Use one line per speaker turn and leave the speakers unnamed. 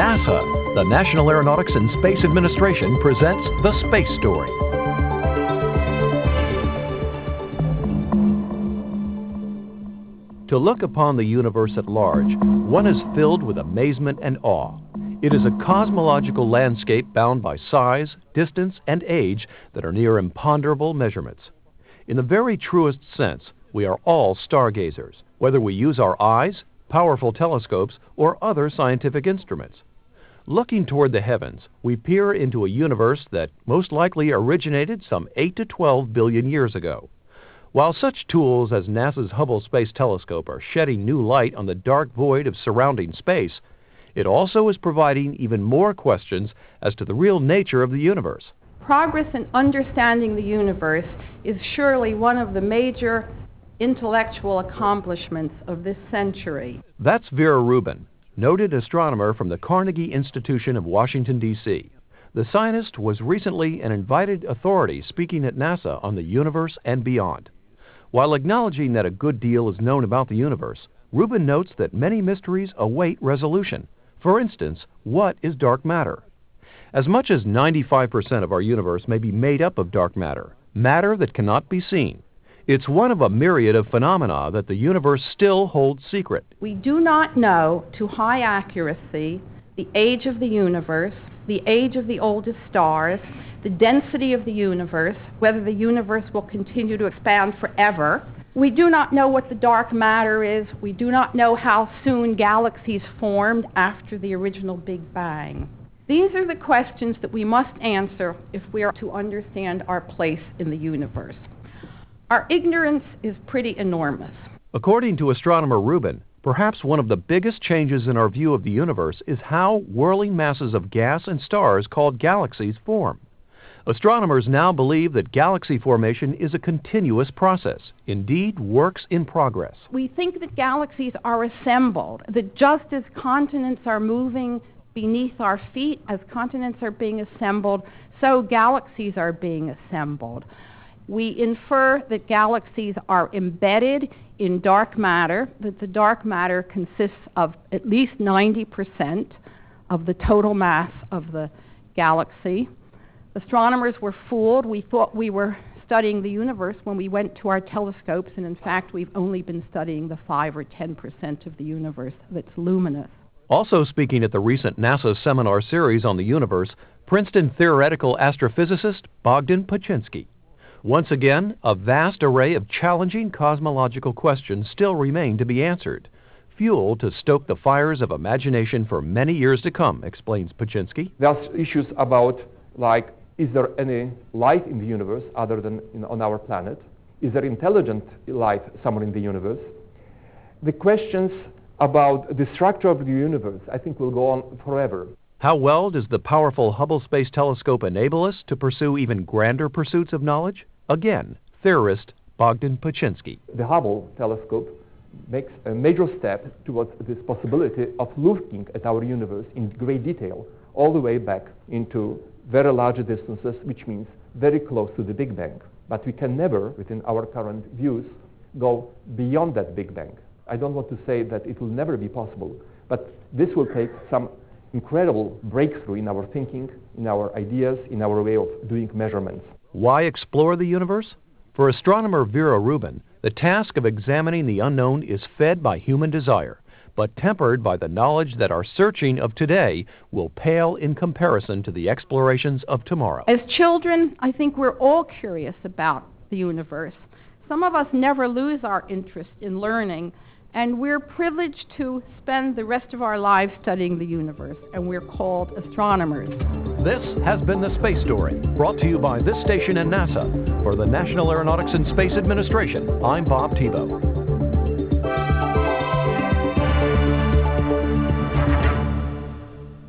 NASA, the National Aeronautics and Space Administration, presents The Space Story. To look upon the universe at large, one is filled with amazement and awe. It is a cosmological landscape bound by size, distance, and age that are near imponderable measurements. In the very truest sense, we are all stargazers, whether we use our eyes, powerful telescopes, or other scientific instruments. Looking toward the heavens, we peer into a universe that most likely originated some 8 to 12 billion years ago. While such tools as NASA's Hubble Space Telescope are shedding new light on the dark void of surrounding space, it also is providing even more questions as to the real nature of the universe.
Progress in understanding the universe is surely one of the major intellectual accomplishments of this century.
That's Vera Rubin, noted astronomer from the Carnegie Institution of Washington, D.C. The scientist was recently an invited authority speaking at NASA on the universe and beyond. While acknowledging that a good deal is known about the universe, Rubin notes that many mysteries await resolution. For instance, what is dark matter? As much as 95% of our universe may be made up of dark matter, matter that cannot be seen. It's one of a myriad of phenomena that the universe still holds secret.
We do not know to high accuracy the age of the universe, the age of the oldest stars, the density of the universe, whether the universe will continue to expand forever. We do not know what the dark matter is. We do not know how soon galaxies formed after the original Big Bang. These are the questions that we must answer if we are to understand our place in the universe. Our ignorance is pretty enormous.
According to astronomer Rubin, perhaps one of the biggest changes in our view of the universe is how whirling masses of gas and stars called galaxies form. Astronomers now believe that galaxy formation is a continuous process, indeed works in progress.
We think that galaxies are assembled, that just as continents are moving beneath our feet, as continents are being assembled, so galaxies are being assembled. We infer that galaxies are embedded in dark matter, that the dark matter consists of at least 90% of the total mass of the galaxy. Astronomers were fooled. We thought we were studying the universe when we went to our telescopes, and in fact we've only been studying the 5 or 10% of the universe that's luminous.
Also speaking at the recent NASA seminar series on the universe, Princeton theoretical astrophysicist Bogdan Paczynski. Once again, a vast array of challenging cosmological questions still remain to be answered. Fuel to stoke the fires of imagination for many years to come, explains Paczynski.
There are issues about, like, is there any life in the universe other than on our planet? Is there intelligent life somewhere in the universe? The questions about the structure of the universe, I think, will go on forever.
How well does the powerful Hubble Space Telescope enable us to pursue even grander pursuits of knowledge? Again, theorist Bogdan Paczynski.
The Hubble telescope makes a major step towards this possibility of looking at our universe in great detail, all the way back into very large distances, which means very close to the Big Bang. But we can never, within our current views, go beyond that Big Bang. I don't want to say that it will never be possible, but this will take some incredible breakthrough in our thinking, in our ideas, in our way of doing measurements.
Why explore the universe? For astronomer Vera Rubin, the task of examining the unknown is fed by human desire, but tempered by the knowledge that our searching of today will pale in comparison to the explorations of tomorrow.
As children, I think we're all curious about the universe. Some of us never lose our interest in learning, and we're privileged to spend the rest of our lives studying the universe, and we're called astronomers.
This has been The Space Story, brought to you by this station and NASA. For the National Aeronautics and Space Administration, I'm Bob Tebow.